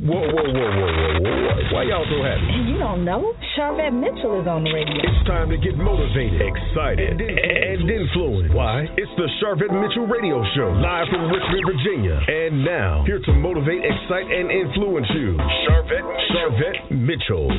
Whoa. Why y'all so happy? You don't know? Charvette Mitchell is on the radio. It's time to get motivated, excited, and influenced. Why? It's the Charvette Mitchell Radio Show, live from Richmond, Virginia. And now, here to motivate, excite, and influence you, Charvette Mitchell.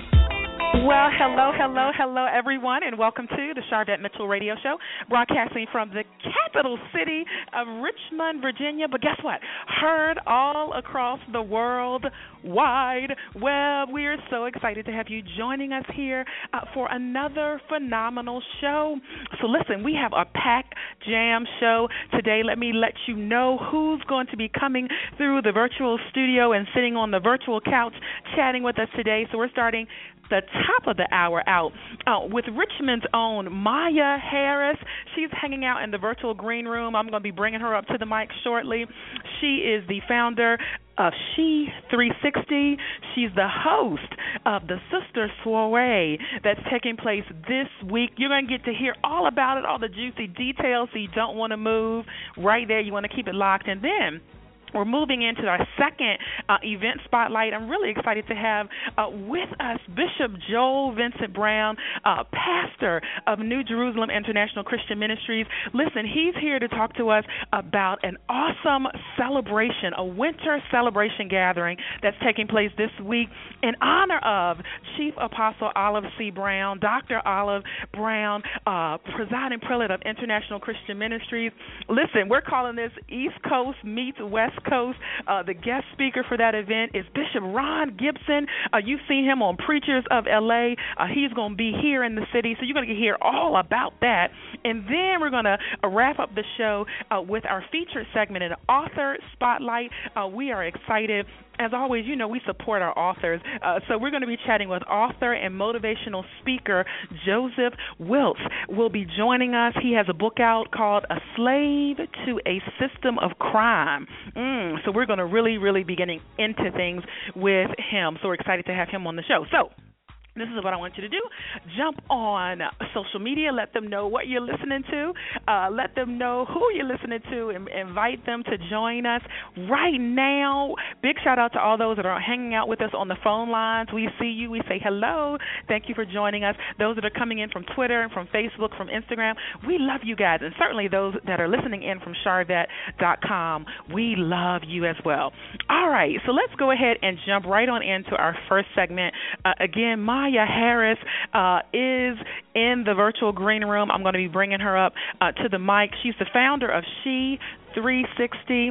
Well, hello, everyone, and welcome to the Charvette Mitchell Radio Show, broadcasting from the capital city of Richmond, Virginia. But guess what? Heard all across the world wide web. We are so excited to have you joining us here for another phenomenal show. So listen, we have a packed jam show today. Let me let you know who's going to be coming through the virtual studio and sitting on the virtual couch chatting with us today. So we're starting the top of the hour out with Richmond's own Maya Harris. She's hanging out in the virtual green room. I'm going to be bringing her up to the mic shortly. She is the founder of She 360. She's the host of the Sister Soiree that's taking place this week. You're going to get to hear all about it, all the juicy details, so you don't want to move. Right there, you want to keep it locked. And then we're moving into our second event spotlight. I'm really excited to have with us Bishop Joel Vincent Brown, pastor of New Jerusalem International Christian Ministries. Listen, he's here to talk to us about an awesome celebration, a winter celebration gathering that's taking place this week in honor of Chief Apostle Olive C. Brown, Dr. Olive Brown, presiding prelate of International Christian Ministries. Listen, we're calling this East Coast meets West Coast. The guest speaker for that event is Bishop Ron Gibson. You've seen him on Preachers of L.A. He's going to be here in the city, so you're going to hear all about that. And then we're going to wrap up the show with our featured segment, an author spotlight. We are excited. As always, you know, we support our authors. So we're going to be chatting with author and motivational speaker Joseph Wiltz. Will be joining us. He has a book out called A Slave to a System of Crime. So we're going to really be getting into things with him. So we're excited to have him on the show. So this is what I want you to do. Jump on social media. Let them know what you're listening to. Let them know who you're listening to, and invite them to join us right now. Big shout out to all those that are hanging out with us on the phone lines. We see you. We say hello. Thank you for joining us. Those that are coming in from Twitter and from Facebook, from Instagram, we love you guys. And certainly those that are listening in from Charvette.com, we love you as well. All right, so let's go ahead and jump right on into our first segment. Again, Maya Harris is in the virtual green room. I'm going to be bringing her up to the mic. She's the founder of She 360.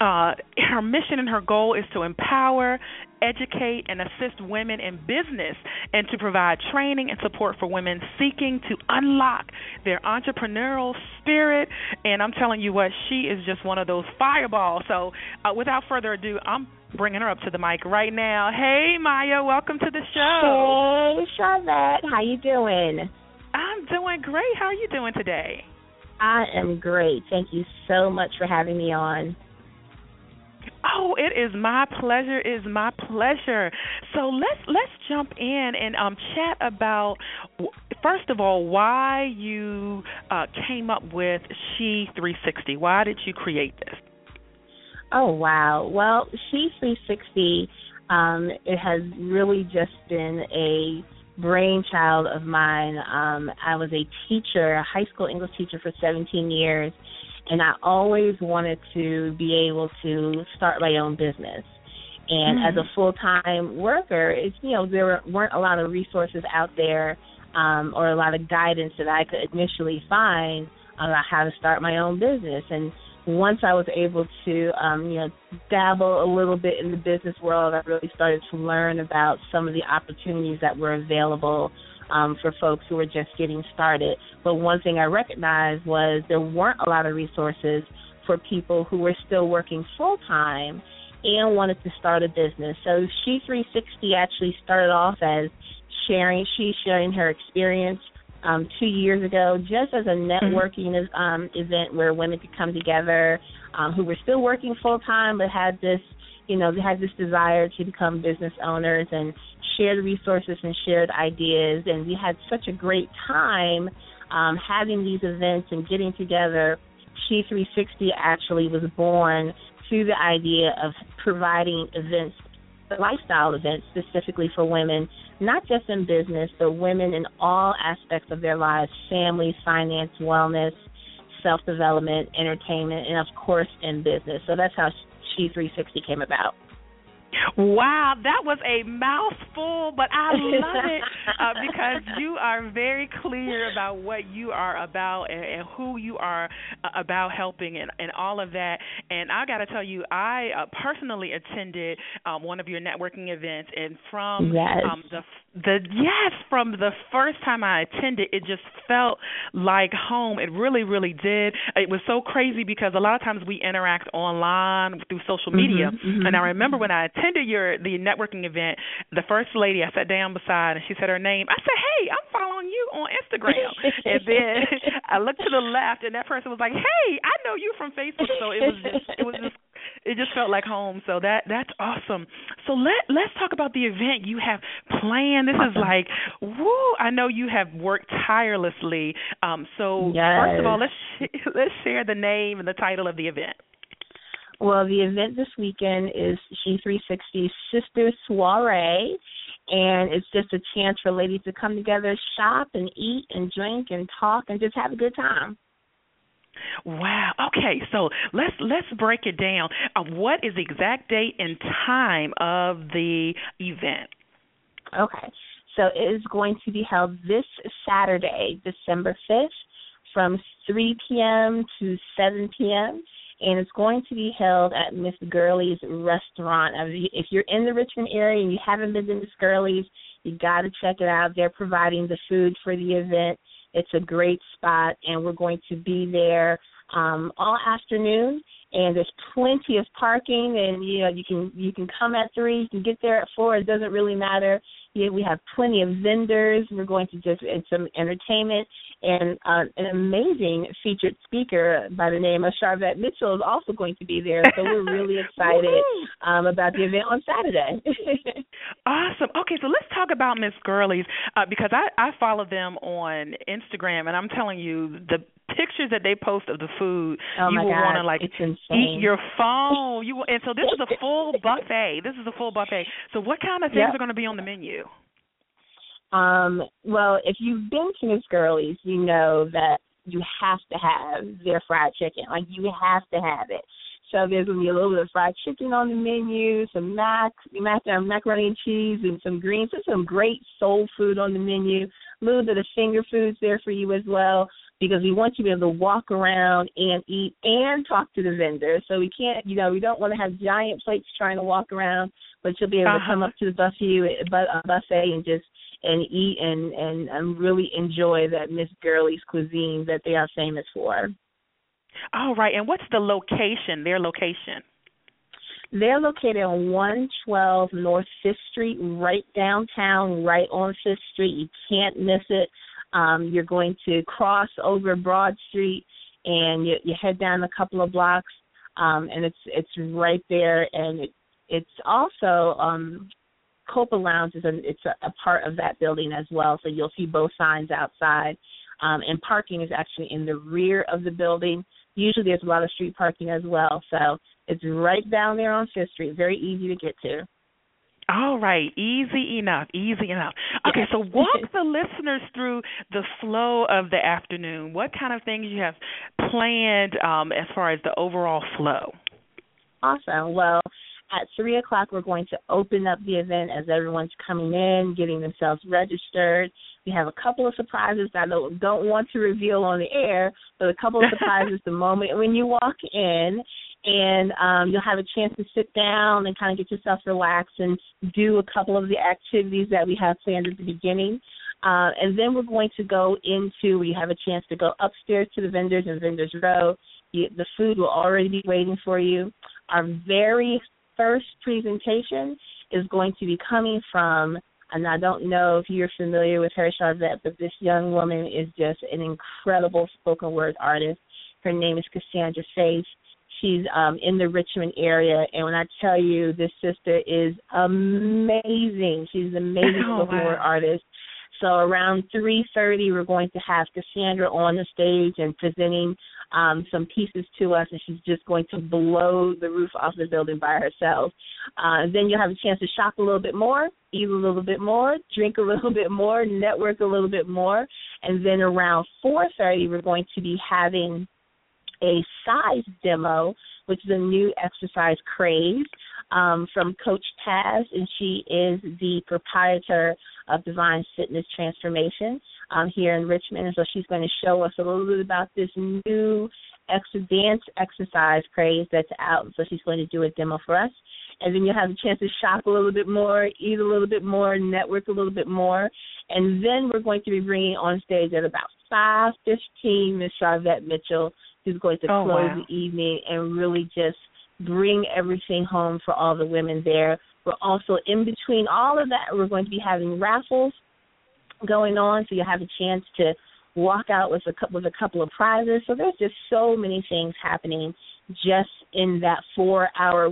Her mission and her goal is to empower, educate, and assist women in business, and to provide training and support for women seeking to unlock their entrepreneurial spirit. And I'm telling you what, she is just one of those fireballs. So without further ado, I'm bringing her up to the mic right now. Hey, Maya, welcome to the show. Hey, Charvette. How you doing? I'm doing great. How are you doing today? I am great. Thank you so much for having me on. Oh, it is my pleasure. It is my pleasure. So let's jump in and chat about, first of all, why you came up with She 360. Why did you create this? Oh, wow. Well, She 360, it has really just been a brainchild of mine. I was a teacher, a high school English teacher for 17 years, and I always wanted to be able to start my own business. And as a full-time worker, there weren't a lot of resources out there or a lot of guidance that I could initially find about how to start my own business. And once I was able to, dabble a little bit in the business world, I really started to learn about some of the opportunities that were available for folks who were just getting started. But one thing I recognized was there weren't a lot of resources for people who were still working full-time and wanted to start a business. So She 360 actually started off as sharing her experience 2 years ago, just as a networking event where women could come together who were still working full-time but had this, they had this desire to become business owners and share the resources and shared ideas. And we had such a great time having these events and getting together. She 360 actually was born through the idea of providing events lifestyle event specifically for women, not just in business, but women in all aspects of their lives: family, finance, wellness, self-development, entertainment, and, of course, in business. So that's how She 360 came about. Wow, that was a mouthful, but I love it because you are very clear about what you are about and who you are about helping and all of that. And I got to tell you, I personally attended one of your networking events, and from from the first time I attended, it just felt like home. It really, really did. It was so crazy because a lot of times we interact online through social media, and I remember when I attended the networking event, the first lady I sat down beside, and she said her name. I said, "Hey, I'm following you on Instagram." And then I looked to the left, and that person was like, "Hey, I know you from Facebook." So it just felt like home. So that's awesome. So let's talk about the event you have planned. This is like, woo! I know you have worked tirelessly. First of all, let's share the name and the title of the event. Well, the event this weekend is She 360 Sister Soiree, and it's just a chance for ladies to come together, shop and eat and drink and talk and just have a good time. Wow. Okay, so let's break it down. What is the exact date and time of the event? Okay, so it is going to be held this Saturday, December 5th, from 3 p.m. to 7 p.m., and it's going to be held at Miss Gurley's restaurant. If you're in the Richmond area and you haven't been to Miss Gurley's, you got to check it out. They're providing the food for the event. It's a great spot, and we're going to be there all afternoon. And there's plenty of parking, and you can come at 3, you can get there at 4. It doesn't really matter. We have plenty of vendors. We're going to and some entertainment, and an amazing featured speaker by the name of Sharvette Mitchell is also going to be there. So we're really excited about the event on Saturday. Awesome. Okay, so let's talk about Miss Gurley's because I follow them on Instagram, and I'm telling you, the pictures that they post of the food, you will want to eat your phone. And so this is a full buffet. So what kind of things are going to be on the menu? Well, if you've been to Miss Gurley's, you know that you have to have their fried chicken. Like, you have to have it. So there's going to be a little bit of fried chicken on the menu, some macaroni and cheese, and some greens. There's some great soul food on the menu. A little bit of finger foods there for you as well, because we want you to be able to walk around and eat and talk to the vendors. So we can't, we don't want to have giant plates trying to walk around, but you'll be able to come up to the buffet and eat and really enjoy that Miss Gurley's cuisine that they are famous for. All right, and what's the location, their location? They're located on 112 North 5th Street, right downtown, right on 5th Street. You can't miss it. You're going to cross over Broad Street, and you head down a couple of blocks, and it's right there. And it's also Copa Lounge it's a part of that building as well. So you'll see both signs outside, and parking is actually in the rear of the building. Usually there's a lot of street parking as well. So it's right down there on 5th Street. Very easy to get to. All right, easy enough. Okay, so walk the listeners through the flow of the afternoon. What kind of things you have planned as far as the overall flow? Awesome. Well, at 3 o'clock, we're going to open up the event as everyone's coming in, getting themselves registered. We have a couple of surprises that I don't want to reveal on the air, but a couple of surprises the moment when you walk in. And you'll have a chance to sit down and kind of get yourself relaxed and do a couple of the activities that we have planned at the beginning. And then we're going to go into, we have a chance to go upstairs to the vendors in Vendors Row. The food will already be waiting for you. Our very first presentation is going to be coming from, and I don't know if you're familiar with her, Sharvette, but this young woman is just an incredible spoken word artist. Her name is Cassandra Faith. She's in the Richmond area, and when I tell you, this sister is amazing. She's an amazing spoken word artist. So around 3:30, we're going to have Cassandra on the stage and presenting some pieces to us, and she's just going to blow the roof off the building by herself. Then you'll have a chance to shop a little bit more, eat a little bit more, drink a little bit more, network a little bit more, and then around 4:30, we're going to be having a size demo, which is a new exercise craze from Coach Taz, and she is the proprietor of Divine Fitness Transformation here in Richmond. And so she's going to show us a little bit about this new dance exercise craze that's out. So she's going to do a demo for us. And then you'll have a chance to shop a little bit more, eat a little bit more, network a little bit more. And then we're going to be bringing on stage at about 5:15 Miss Charvette Mitchell, who's going to close the evening and really just bring everything home for all the women there. We're also, in between all of that, we're going to be having raffles going on, so you'll have a chance to walk out with a couple of prizes. So there's just so many things happening just in that 4 hour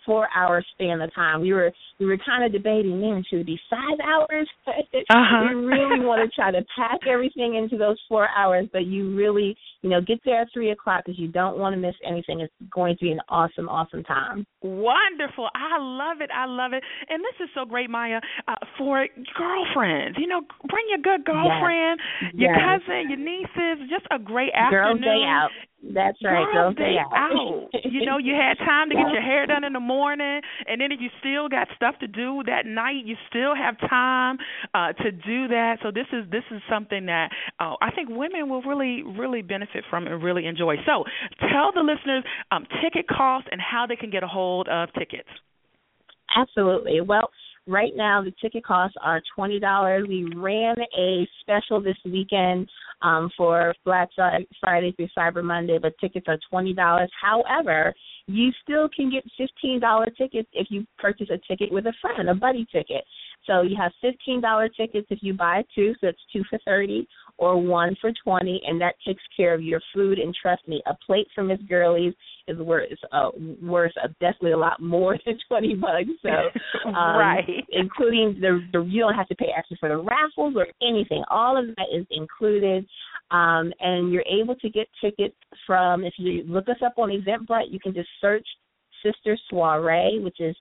span of time. We were kind of debating, man, should it be 5 hours? We really want to try to pack everything into those 4 hours, but you really, get there at 3 o'clock because you don't want to miss anything. It's going to be an awesome, awesome time. Wonderful. I love it. And this is so great, Maya, for girlfriends. Bring your good girlfriend, your cousin, your nieces, just a great afternoon. Girls' day out. That's right. Girls' day out. You had time to get your hair done in the morning, and then if you still got stuff to do that night, you still have time to do that. So this is something that I think women will really, really benefit from and really enjoy. So tell the listeners ticket costs and how they can get a hold of tickets. Absolutely. Well, right now the ticket costs are $20. We ran a special this weekend for Black Friday through Cyber Monday, but tickets are $20. However, you still can get $15 tickets if you purchase a ticket with a friend, a buddy ticket. So you have $15 tickets if you buy two, so it's 2 for $30 or 1 for $20, and that takes care of your food. And trust me, a plate from Miss Girlies is worth definitely a lot more than $20. So right, including you don't have to pay extra for the raffles or anything. All of that is included. And you're able to get tickets from, if you look us up on Eventbrite, you can just search Sister Soiree, which is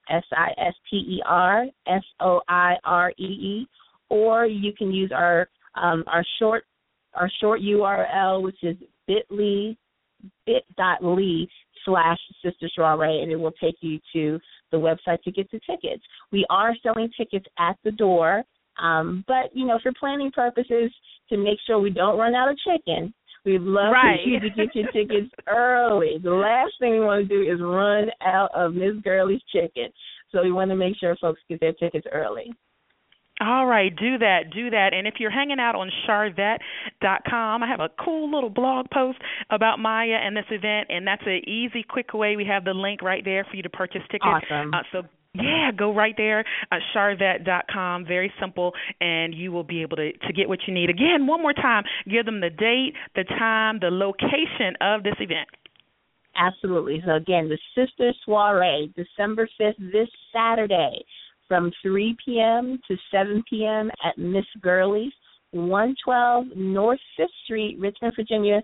SISTER SOIREE, or you can use our short URL, which is bit.ly/Sister Soiree, and it will take you to the website to get the tickets. We are selling tickets at the door, but for planning purposes, to make sure we don't run out of chicken, we'd love for you to get your tickets early. The last thing we want to do is run out of Miss Girlie's chicken. So we want to make sure folks get their tickets early. All right, do that. And if you're hanging out on Charvette.com, I have a cool little blog post about Maya and this event, and that's an easy, quick way. We have the link right there for you to purchase tickets. Awesome. Go right there, Charvette.com, very simple, and you will be able to get what you need. Again, one more time, give them the date, the time, the location of this event. Absolutely. So, again, the Sister Soiree, December 5th, this Saturday, from 3 p.m. to 7 p.m. at Miss Girlie's, 112 North 5th Street, Richmond, Virginia,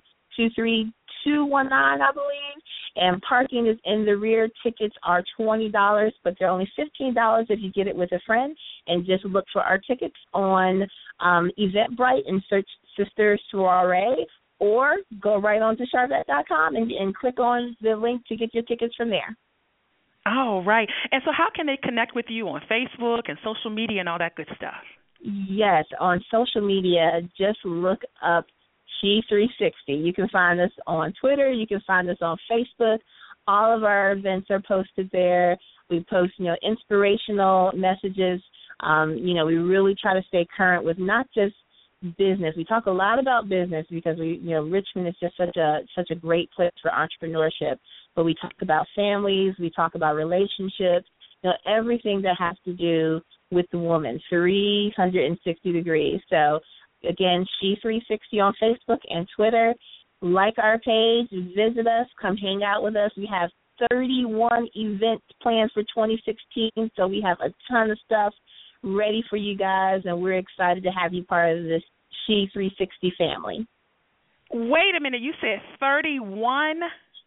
23219, I believe. And parking is in the rear. Tickets are $20, but they're only $15 if you get it with a friend. And just look for our tickets on Eventbrite and search Sister Soiree, or go right on to Charvette.com and click on the link to get your tickets from there. Oh, right. And so how can they connect with you on Facebook and social media and all that good stuff? Yes, on social media, just look up She360. You can find us on Twitter. You can find us on Facebook. All of our events are posted there. We post, inspirational messages. We really try to stay current with not just business. We talk a lot about business because Richmond is just such a great place for entrepreneurship. But we talk about families. We talk about relationships. Everything that has to do with the woman, 360 degrees. So, again, She360 on Facebook and Twitter. Like our page, visit us, come hang out with us. We have 31 events planned for 2016, so we have a ton of stuff ready for you guys, and we're excited to have you part of this She 360 family. Wait a minute. You said 31?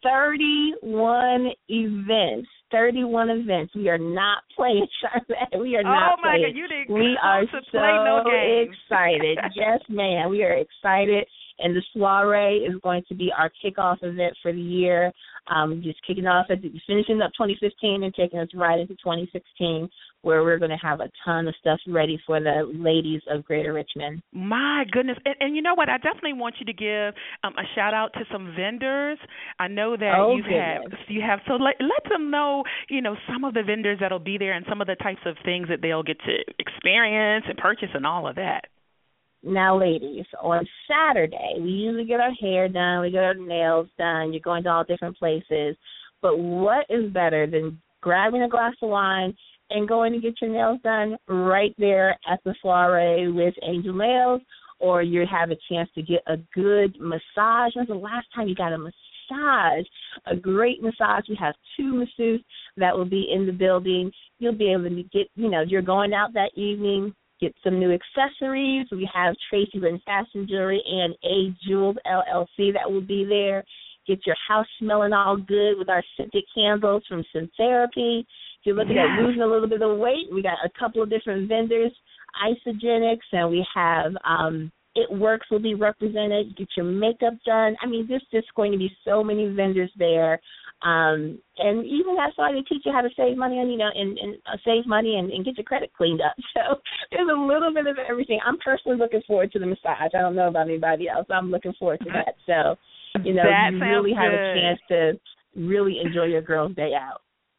31 events. 31 events. We are not playing, Charlotte. We are not playing. Oh, my God. You didn't we are to play no games. Excited. Yes, ma'am. We are excited. And the soiree is going to be our kickoff event for the year. Just kicking off, finishing up 2015 and taking us right into 2016, where we're going to have a ton of stuff ready for the ladies of Greater Richmond. My goodness. And you know what? I definitely want you to give a shout-out to some vendors. I know that you have. So let them know, some of the vendors that will be there and some of the types of things that they'll get to experience and purchase and all of that. Now, ladies, on Saturday, we usually get our hair done, we get our nails done, you're going to all different places. But what is better than grabbing a glass of wine and going to get your nails done right there at the soiree with Angel Nails, or you have a chance to get a good massage? When's the last time you got a massage? A great massage. We have 2 masseuses that will be in the building. You'll be able to get, you're going out that evening, get some new accessories. We have Tracy Britton Fashion Jewelry and A Jewels LLC that will be there. Get your house smelling all good with our scented candles from Scent Therapy. If you're looking at losing a little bit of weight, we got a couple of different vendors, Isogenics, and we have It Works will be represented. Get your makeup done. I mean, there's just going to be so many vendors there. And even that's why they teach you how to save money and save money and get your credit cleaned up. So there's a little bit of everything. I'm personally looking forward to the massage. I don't know about anybody else. I'm looking forward to that. So, you really have a chance to really enjoy your girls' day out.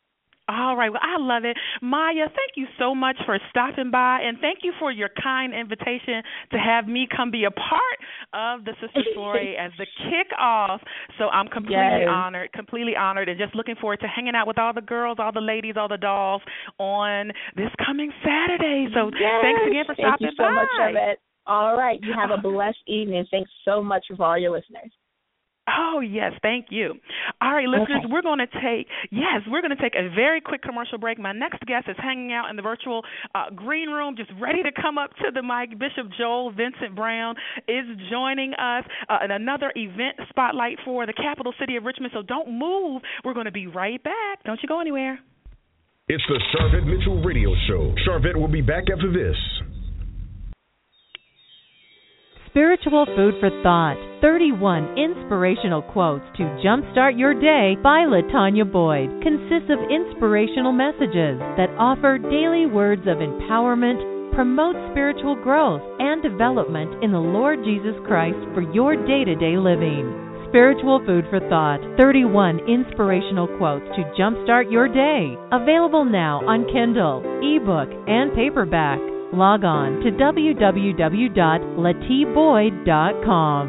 All right. Well, I love it. Maya, thank you so much for stopping by, and thank you for your kind invitation to have me come be a part of the Sister Soiree as the kickoff. So I'm completely honored, and just looking forward to hanging out with all the girls, all the ladies, all the dolls on this coming Saturday. So thanks again for stopping by. Thank you so much, Charlotte. All right. You have a blessed evening. Thanks so much for all your listeners. Oh, yes, thank you. All right, listeners, we're going to take a very quick commercial break. My next guest is hanging out in the virtual green room, just ready to come up to the mic. Bishop Joel Vincent Brown is joining us in another event spotlight for the capital city of Richmond, so don't move. We're going to be right back. Don't you go anywhere. It's the Sharvette Mitchell Radio Show. Sharvette will be back after this. Spiritual Food for Thought, 31 inspirational quotes to jumpstart your day by LaTanya Boyd, consists of inspirational messages that offer daily words of empowerment, promote spiritual growth and development in the Lord Jesus Christ for your day-to-day living. Spiritual Food for Thought, 31 inspirational quotes to jumpstart your day. Available now on Kindle, ebook, and paperback. Log on to www.latiboyd.com.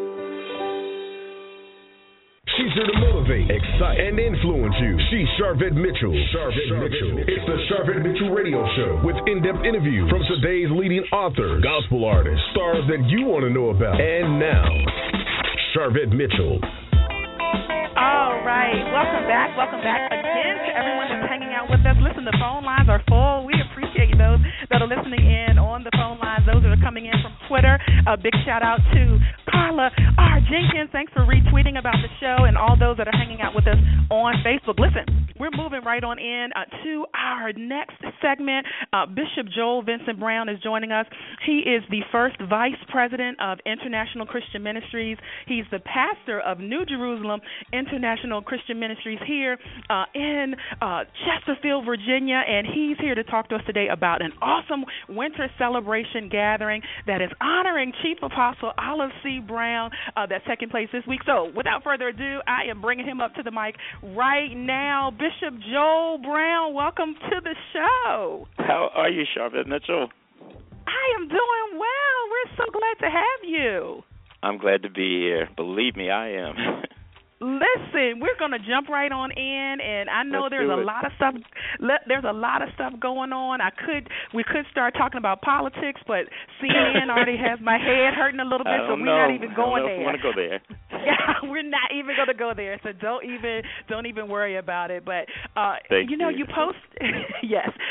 She's here to motivate, excite, and influence you. She's Sharvette Mitchell. It's the Sharvette Mitchell Radio Show with in-depth interviews from today's leading authors, gospel artists, stars that you want to know about. And now, Sharvette Mitchell. All right. Welcome back again to everyone that's hanging out with us. Listen, the phone lines are full. We appreciate those that are listening in on the phone lines, those that are coming in from Twitter. A big shout out to Carla R. Jenkins. Thanks for retweeting about the show, and all those that are hanging out with us on Facebook. Listen, we're moving right on in to our next segment. Bishop Joel Vincent Brown is joining us. He is the first vice president of International Christian Ministries. He's the pastor of New Jerusalem International Christian Ministries here in Chesterfield, Virginia, and he's here to talk to us today about an awesome winter celebration gathering that is honoring Chief Apostle Olive C. Brown that's taking place this week. So without further ado, I am bringing him up to the mic right now. Bishop Joel Brown, welcome to the show. How are you, Sharvette Mitchell? I am doing well. We're so glad to have you. I'm glad to be here. Believe me, I am. Listen, we're going to jump right on in, and I know there's a lot of stuff. There's a lot of stuff going on. We could start talking about politics, but CNN already has my head hurting a little bit, so we're not even going there. I want to go there. Yeah, we're not even going to go there. So don't even worry about it. But you post yes,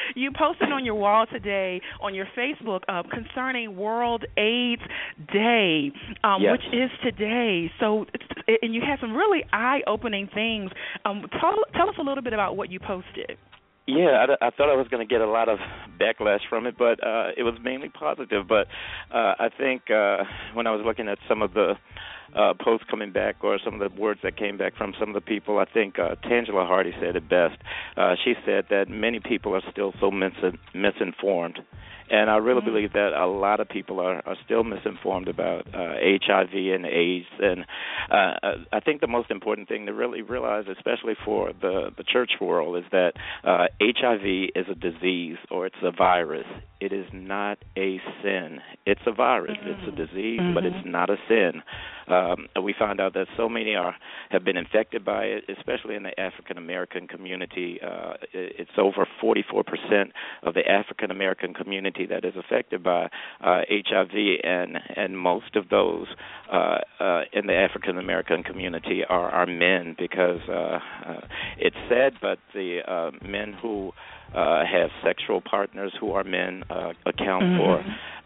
you posted on your wall today on your Facebook concerning World AIDS Day, Yes. which is today. So, and you had some really eye-opening things. Tell us a little bit about what you posted. Yeah, I thought I was going to get a lot of backlash from it, but it was mainly positive. But I think when I was looking at some of the posts coming back or some of the words that came back from some of the people, I think Tangela Hardy said it best. She said that many people are still so misinformed. And I really believe that a lot of people are still misinformed about HIV and AIDS. And I think the most important thing to really realize, especially for the church world, is that HIV is a disease or it's a virus. It is not a sin. It's a virus. It's a disease, but it's not a sin. We found out that so many have been infected by it, especially in the African-American community. It's over 44% of the African-American community that is affected by HIV, and most of those in the African-American community are men, because it's sad, but the men who have sexual partners who are men account for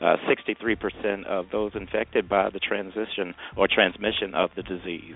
63% of those infected by the transition or transmission of the disease.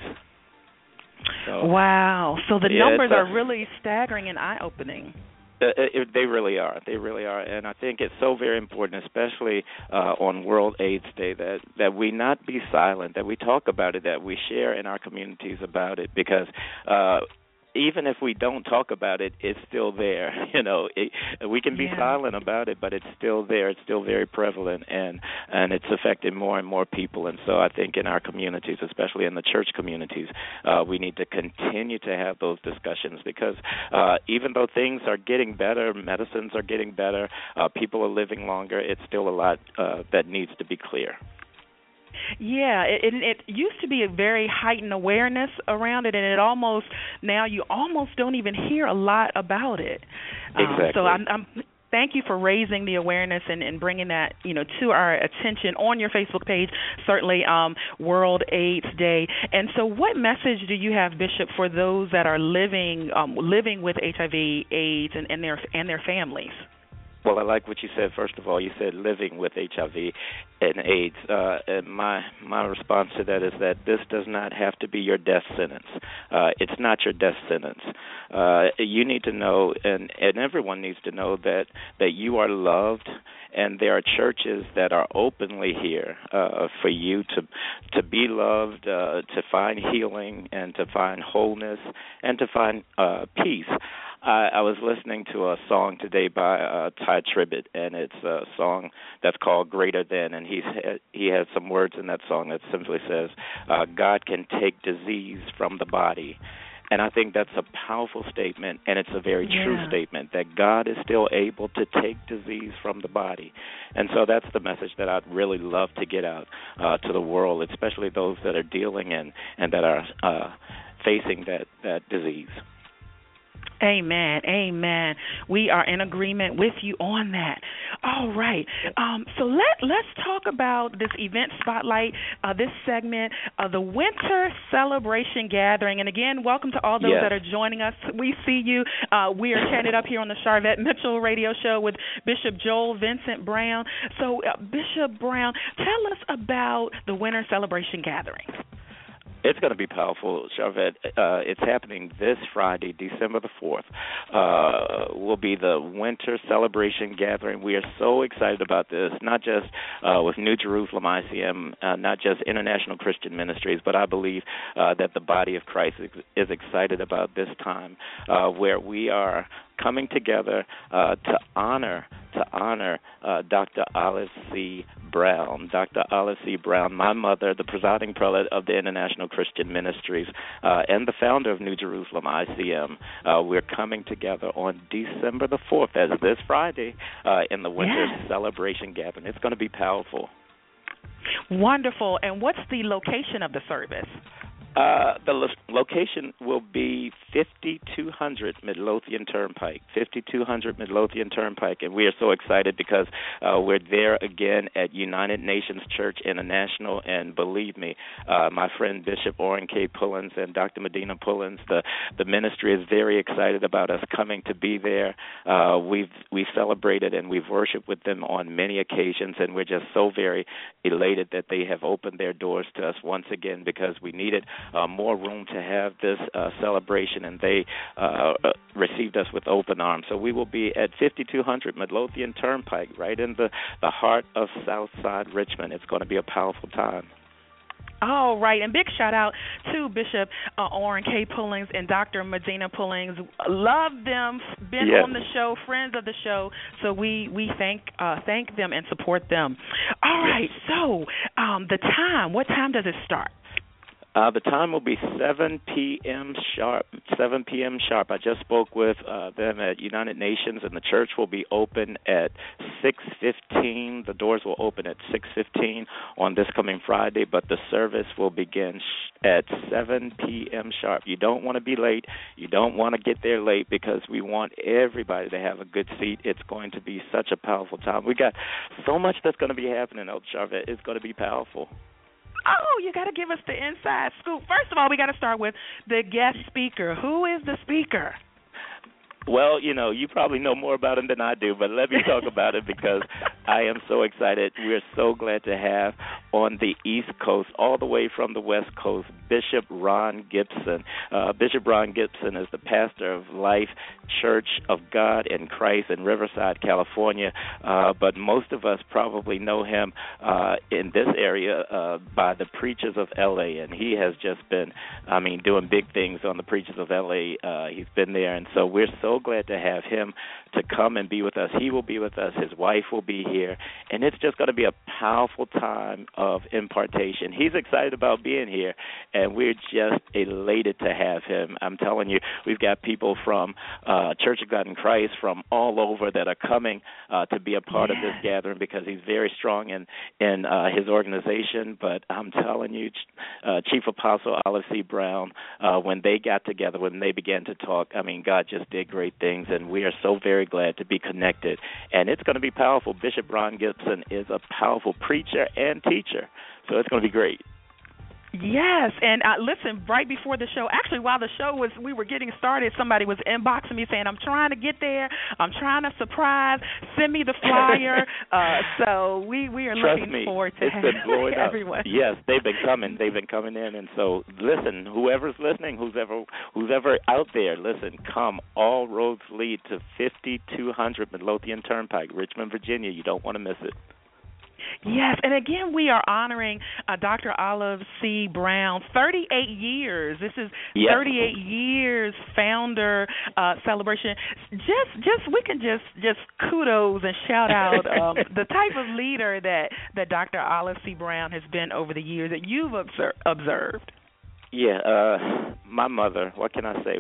So, wow. So the numbers are really staggering and eye-opening. They really are. They really are. And I think it's so very important, especially on World AIDS Day, that we not be silent, that we talk about it, that we share in our communities about it, because even if we don't talk about it, it's still there. You know, we can be silent about it, but it's still there. It's still very prevalent, and it's affecting more and more people. And so I think in our communities, especially in the church communities, we need to continue to have those discussions, because even though things are getting better, medicines are getting better, people are living longer, it's still a lot that needs to be clear. Yeah, it used to be a very heightened awareness around it, and now you almost don't even hear a lot about it. Exactly. So I'm thank you for raising the awareness and bringing that to our attention on your Facebook page. Certainly, World AIDS Day. And so, what message do you have, Bishop, for those that are living with HIV/AIDS and their families? Well, I like what you said. First of all, you said living with HIV and AIDS. And my response to that is that this does not have to be your death sentence. It's not your death sentence. You need to know, and everyone needs to know, that you are loved, and there are churches that are openly here for you to be loved, to find healing, and to find wholeness, and to find peace. I was listening to a song today by Ty Tribbett, and it's a song that's called Greater Than, and he has some words in that song that simply says, God can take disease from the body. And I think that's a powerful statement, and it's a very true statement, that God is still able to take disease from the body. And so that's the message that I'd really love to get out to the world, especially those that are dealing and that are facing that disease. Amen. Amen. We are in agreement with you on that. All right. So let's talk about this event spotlight, this segment, the Winter Celebration Gathering. And again, welcome to all those that are joining us. We see you. We are chatting up here on the Sharvette Mitchell Radio Show with Bishop Joel Vincent Brown. So, Bishop Brown, tell us about the Winter Celebration Gathering. It's going to be powerful, Sharvette. It's happening this Friday, December the 4th. Will be the Winter Celebration Gathering. We are so excited about this, not just with New Jerusalem ICM, not just International Christian Ministries, but I believe that the body of Christ is excited about this time where we are coming together to honor Dr. Olive C. Brown. Dr. Olive C. Brown, my mother, the presiding prelate of the International Christian Ministries, and the founder of New Jerusalem ICM. We're coming together on December the 4th, as this Friday, in the Winter Celebration Gathering. It's going to be powerful. Wonderful. And what's the location of the service? Location will be 5200 Midlothian Turnpike, 5200 Midlothian Turnpike, and we are so excited because we're there again at United Nations Church International, and believe me, my friend Bishop Orrin K. Pullins and Dr. Medina Pullins, the ministry is very excited about us coming to be there. We've celebrated and we've worshiped with them on many occasions, and we're just so very elated that they have opened their doors to us once again because we needed more room to have this celebration, and they received us with open arms. So we will be at 5200 Midlothian Turnpike, right in the heart of Southside Richmond. It's going to be a powerful time. All right, and big shout out to Bishop Orrin K. Pullings and Dr. Medina Pullings. Love them, been on the show, friends of the show. So we thank them and support them. All right, so the time. What time does it start? The time will be 7 p.m. sharp. 7 p.m. sharp. I just spoke with them at United Nations, and the church will be open at 6:15. The doors will open at 6:15 on this coming Friday, but the service will begin at 7 p.m. sharp. You don't want to be late. You don't want to get there late because we want everybody to have a good seat. It's going to be such a powerful time. We got so much that's going to be happening, El Sharvette. It's going to be powerful. Oh, you got to give us the inside scoop. First of all, we got to start with the guest speaker. Who is the speaker? Well, you probably know more about him than I do, but let me talk about it because I am so excited. We're so glad to have on the East Coast, all the way from the West Coast, Bishop Ron Gibson. Bishop Ron Gibson is the pastor of Life Church of God in Christ in Riverside, California, but most of us probably know him in this area by the Preachers of L.A., and he has just been, doing big things on the Preachers of L.A. He's been there, and so we're so glad to have him to come and be with us. He will be with us. His wife will be here, and it's just going to be a powerful time of impartation. He's excited about being here, and we're just elated to have him. I'm telling you, we've got people from Church of God in Christ from all over that are coming to be a part of this gathering because he's very strong in his organization. But I'm telling you, Chief Apostle Olive C. Brown, when they got together, when they began to talk, God just did great things, and we are so very glad to be connected. And it's going to be powerful. Bishop Ron Gibson is a powerful preacher and teacher, so it's going to be great. Yes, and listen, right before the show, actually while the show we were getting started, somebody was inboxing me saying, I'm trying to get there, I'm trying to surprise, send me the flyer. So we are looking forward to having everyone. Yes, they've been coming in, and so listen, whoever's listening, who's ever out there, listen, come. All roads lead to 5200 Midlothian Turnpike, Richmond, Virginia. You don't want to miss it. Yes, and again, we are honoring Dr. Olive C. Brown, 38 years. This is 38 years founder celebration. We can just kudos and shout out the type of leader that Dr. Olive C. Brown has been over the years that you've observed. Yeah, my mother, what can I say?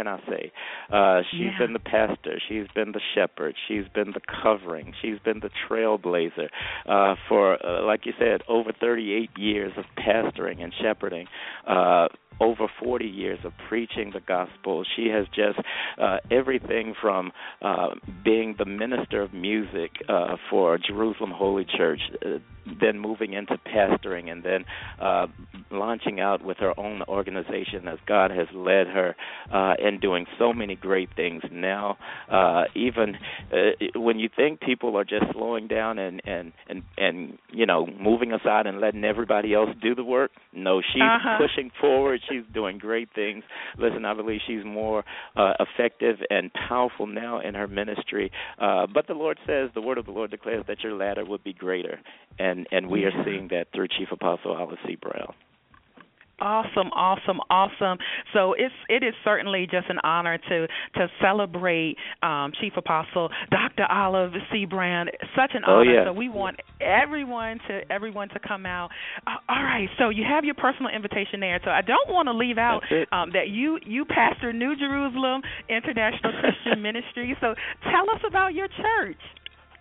She's been the pastor. She's been the shepherd. She's been the covering. She's been the trailblazer for, like you said, over 38 years of pastoring and shepherding. Over 40 years of preaching the gospel. She has just everything from being the minister of music for Jerusalem Holy Church, then moving into pastoring, and then launching out with her own organization as God has led her and doing so many great things. Now, even when you think people are just slowing down and moving aside and letting everybody else do the work, no, she's pushing forward. She's doing great things. Listen, I believe she's more effective and powerful now in her ministry. But the Lord says, the word of the Lord declares that your latter would be greater. And we are seeing that through Chief Apostle Olive C. Brown. Awesome. So it is certainly just an honor to celebrate Chief Apostle Dr. Olive C. Brown. Such an honor. Yeah. So we want everyone to come out. All right. So you have your personal invitation there. So I don't want to leave out that you pastor New Jerusalem International Christian Ministry. So tell us about your church.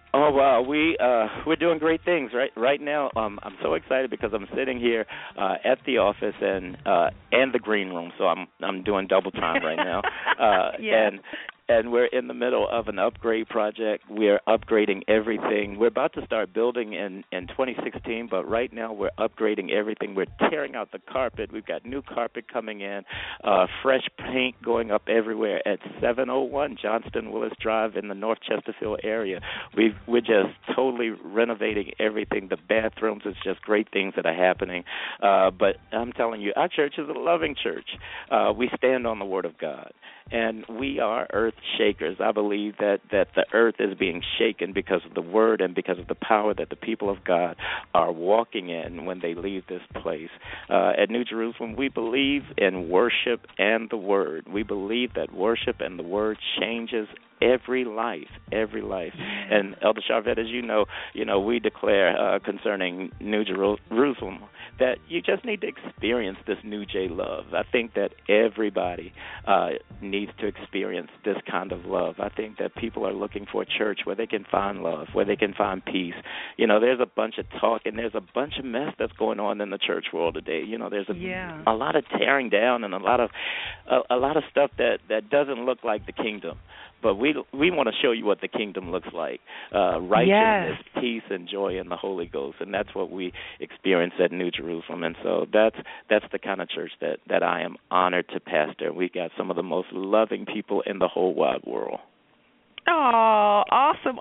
Oh wow, we're doing great things right now. I'm so excited because I'm sitting here at the office and the green room, so I'm doing double time right now. Yeah. And we're in the middle of an upgrade project. We're upgrading everything. We're about to start building in 2016, but right now we're upgrading everything. We're tearing out the carpet. We've got new carpet coming in, fresh paint going up everywhere at 701 Johnston Willis Drive in the North Chesterfield area. We're just totally renovating everything. The bathrooms, it's just great things that are happening. But I'm telling you, our church is a loving church. We stand on the Word of God, and we are earth shakers. I believe that the earth is being shaken because of the Word and because of the power that the people of God are walking in when they leave this place. At New Jerusalem, we believe in worship and the Word. We believe that worship and the Word changes every life. And Elder Sharvette, as you know, we declare concerning New Jerusalem that you just need to experience this new J love. I think that everybody needs to experience this kind of love. I think that people are looking for a church where they can find love, where they can find peace. There's a bunch of talk and there's a bunch of mess that's going on in the church world today. There's a lot of tearing down and a lot of stuff that doesn't look like the kingdom. But we want to show you what the kingdom looks like, righteousness, peace, and joy in the Holy Ghost, and that's what we experience at New Jerusalem. And so that's the kind of church that I am honored to pastor. We got some of the most loving people in the whole wide world. Oh, awesome.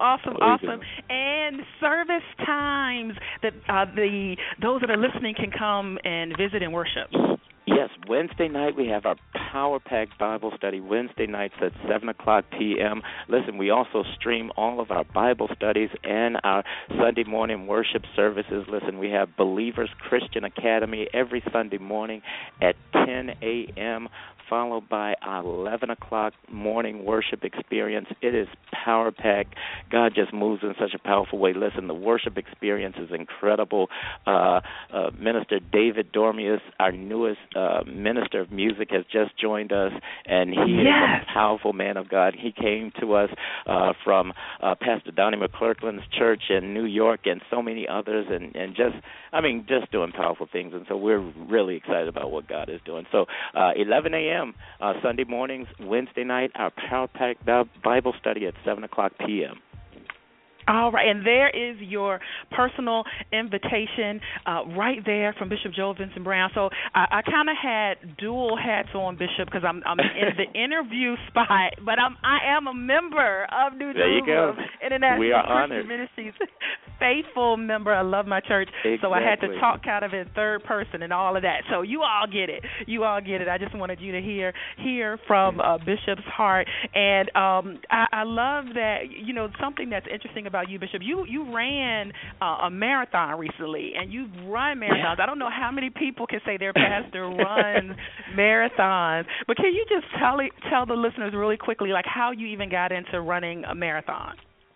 And service times that those that are listening can come and visit and worship. Yes, Wednesday night we have our Power Pack Bible Study, Wednesday nights at 7 o'clock p.m. Listen, we also stream all of our Bible studies and our Sunday morning worship services. Listen, we have Believers Christian Academy every Sunday morning at 10 a.m., followed by our 11 o'clock morning worship experience. It is Power Pack. God just moves in such a powerful way. Listen, the worship experience is incredible. Minister David Dormius, our newest minister of music, has just joined us, and he is a powerful man of God. He came to us from Pastor Donnie McClurkin's church in New York and so many others, and just doing powerful things. And so we're really excited about what God is doing. So 11 a.m. Sunday mornings, Wednesday night, our Power Pack Bible Study at 7 o'clock p.m. All right, and there is your personal invitation right there from Bishop Joel Vincent Brown. So I kind of had dual hats on, Bishop, because I'm in the interview spot, but I am a member of New Jerusalem International Christian Ministries, faithful member. I love my church, so I had to talk kind of in third person and all of that. So you all get it. I just wanted you to hear from Bishop's heart, and I love that. Something that's interesting about you, Bishop, you ran a marathon recently, and you've run marathons. I don't know how many people can say their pastor runs marathons, but can you just tell the listeners really quickly, like, how you even got into running a marathon?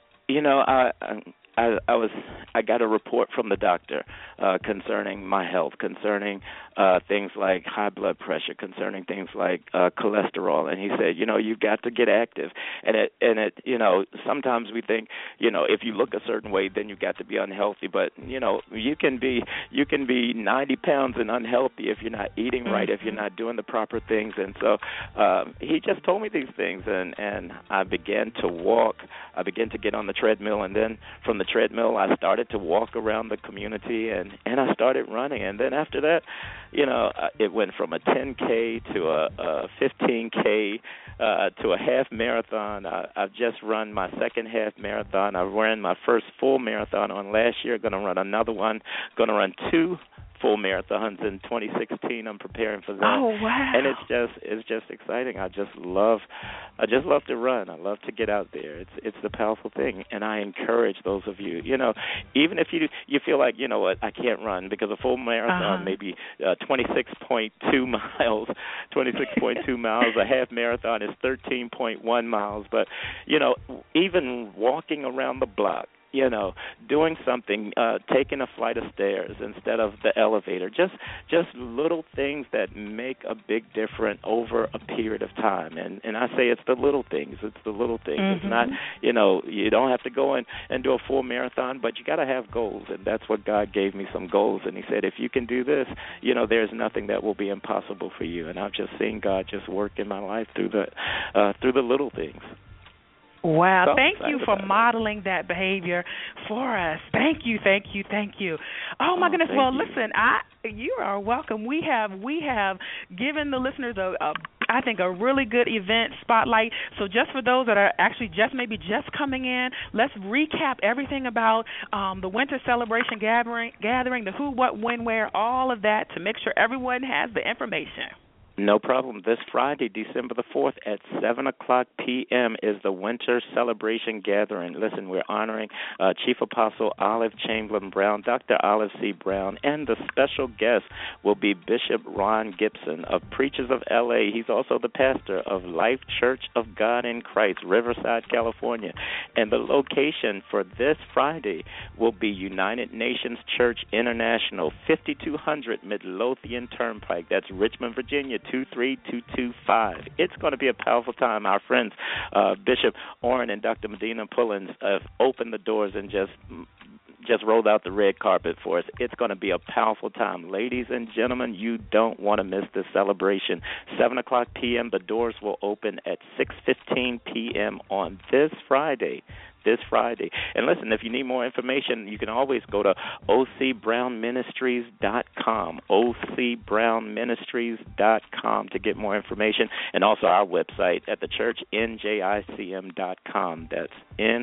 I got a report from the doctor concerning my health, concerning things like high blood pressure, concerning things like cholesterol, and he said, you've got to get active. And it sometimes we think, if you look a certain way, then you've got to be unhealthy. But you can be 90 pounds and unhealthy if you're not eating right, if you're not doing the proper things. And so he just told me these things, and I began to walk. I began to get on the treadmill, and then from the treadmill, I started to walk around the community, and I started running. And then after that, it went from a 10K to a 15K to a half marathon. I've just run my second half marathon. I ran my first full marathon on last year. Going to run another one. Going to run 2 full marathons in 2016. I'm preparing for that. Oh, wow. And it's just exciting. I just love to run. I love to get out there. It's the powerful thing, and I encourage those of you, even if you feel like, I can't run, because a full marathon may be 26.2 miles, 26.2 miles. A half marathon is 13.1 miles. But, even walking around the block, doing something, taking a flight of stairs instead of the elevator. Just little things that make a big difference over a period of time. And I say it's the little things. It's the little things. It's not, you don't have to go and do a full marathon, but you got to have goals. And that's what God gave me, some goals. And he said, if you can do this, there's nothing that will be impossible for you. And I've just seen God just work in my life through the little things. Wow. So thank you for modeling that behavior for us. Thank you. Oh, my goodness. Well, listen, you are welcome. We have given the listeners I think a really good event spotlight. So just for those that are actually maybe just coming in, let's recap everything about the Winter Celebration gathering, the who, what, when, where, all of that to make sure everyone has the information. No problem. This Friday, December the 4th at 7 o'clock p.m. is the Winter Celebration Gathering. Listen, we're honoring Chief Apostle Olive Chamberlain Brown, Dr. Olive C. Brown, and the special guest will be Bishop Ron Gibson of Preachers of L.A. He's also the pastor of Life Church of God in Christ, Riverside, California. And the location for this Friday will be United Nations Church International, 5200 Midlothian Turnpike. That's Richmond, Virginia, 23225. It's going to be a powerful time. Our friends Bishop Orrin and Dr. Medina Pullins have opened the doors and just rolled out the red carpet for us. It's going to be a powerful time. Ladies and gentlemen, you don't want to miss this celebration. 7 o'clock p.m., the doors will open at 6:15 p.m. on this Friday. And listen, if you need more information, you can always go to ocbrownministries.com, ocbrownministries.com to get more information, and also our website at the church, njicm.com. That's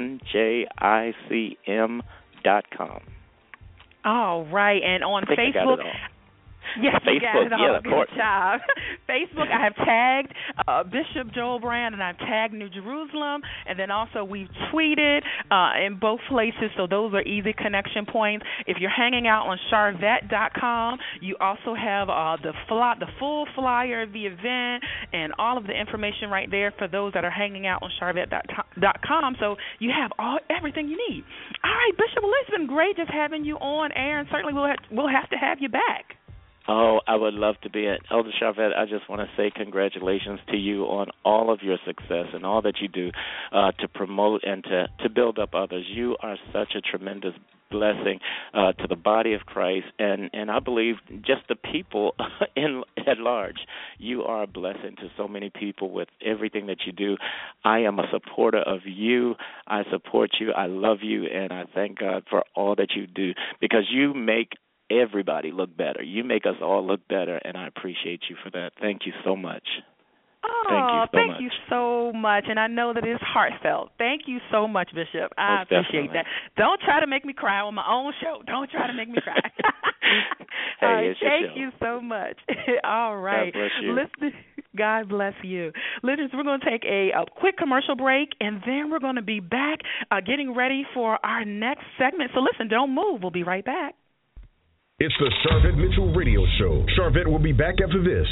njicm.com. All right, and on Facebook. Yes, Facebook, of course. Good job. Facebook, I have tagged Bishop Joel Brand, and I've tagged New Jerusalem, and then also we've tweeted in both places, so those are easy connection points. If you're hanging out on Charvette.com, you also have the full flyer of the event and all of the information right there for those that are hanging out on Charvette.com, so you have everything you need. All right, Bishop, well, it's been great just having you on air, and certainly we'll have to have you back. Oh, I would love to be it. Elder Charvette, I just want to say congratulations to you on all of your success and all that you do to promote and to build up others. You are such a tremendous blessing to the body of Christ, and I believe just the people at large. You are a blessing to so many people with everything that you do. I am a supporter of you. I support you. I love you, and I thank God for all that you do because you make everybody look better. You make us all look better, and I appreciate you for that. Thank you so much. Thank you so much, and I know that it's heartfelt. Thank you so much, Bishop. I appreciate that. Don't try to make me cry on my own show. Don't try to make me cry. Thank you so much. All right. God bless you. Listen, God bless you. Listeners, we're going to take a quick commercial break, and then we're going to be back getting ready for our next segment. So listen, don't move. We'll be right back. It's the Charvette Mitchell Radio Show. Charvette will be back after this.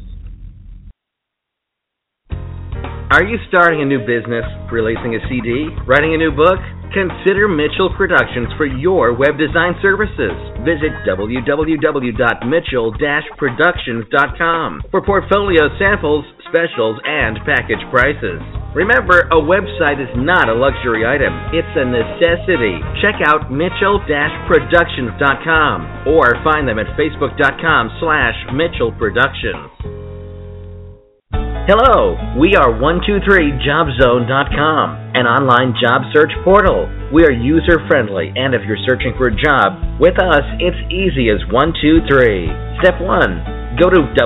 Are you starting a new business, releasing a CD, writing a new book? Consider Mitchell Productions for your web design services. Visit www.mitchell-productions.com for portfolio samples, specials, and package prices. Remember, a website is not a luxury item. It's a necessity. Check out mitchell-productions.com or find them at facebook.com/Mitchell Productions. Hello, we are 123jobzone.com, an online job search portal. We are user-friendly, and if you're searching for a job, with us, it's easy as 1, 2, 3. Step 1, go to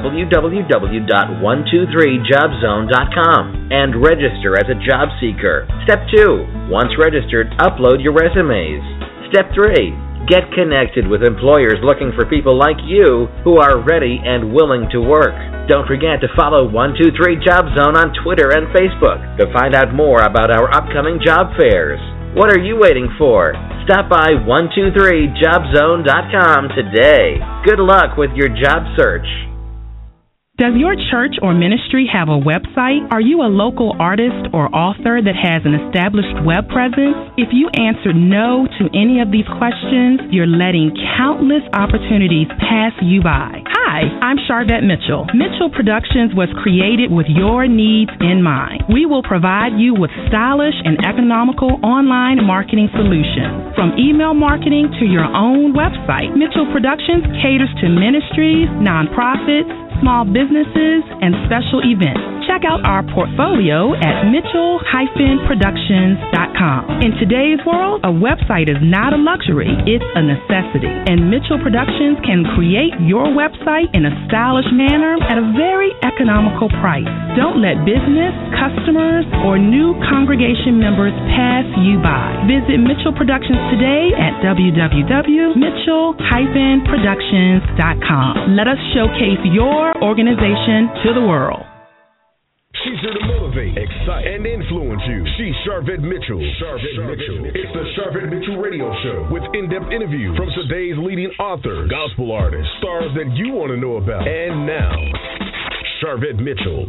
www.123jobzone.com and register as a job seeker. Step 2, once registered, upload your resumes. Step 3, get connected with employers looking for people like you who are ready and willing to work. Don't forget to follow 123 Job Zone on Twitter and Facebook to find out more about our upcoming job fairs. What are you waiting for? Stop by 123jobzone.com today. Good luck with your job search. Does your church or ministry have a website? Are you a local artist or author that has an established web presence? If you answered no to any of these questions, you're letting countless opportunities pass you by. Hi, I'm Charvette Mitchell. Mitchell Productions was created with your needs in mind. We will provide you with stylish and economical online marketing solutions. From email marketing to your own website, Mitchell Productions caters to ministries, nonprofits, small businesses, and special events. Check out our portfolio at mitchell-productions.com. In today's world, a website is not a luxury, it's a necessity. And Mitchell Productions can create your website in a stylish manner at a very economical price. Don't let business, customers, or new congregation members pass you by. Visit Mitchell Productions today at www.mitchell-productions.com. Let us showcase your organization to the world. She's here to motivate, excite, and influence you. She's Charvette Mitchell. It's the Charvette Mitchell Radio Show with in-depth interviews from today's leading authors, gospel artists, stars that you want to know about. And now, Charvette Mitchell.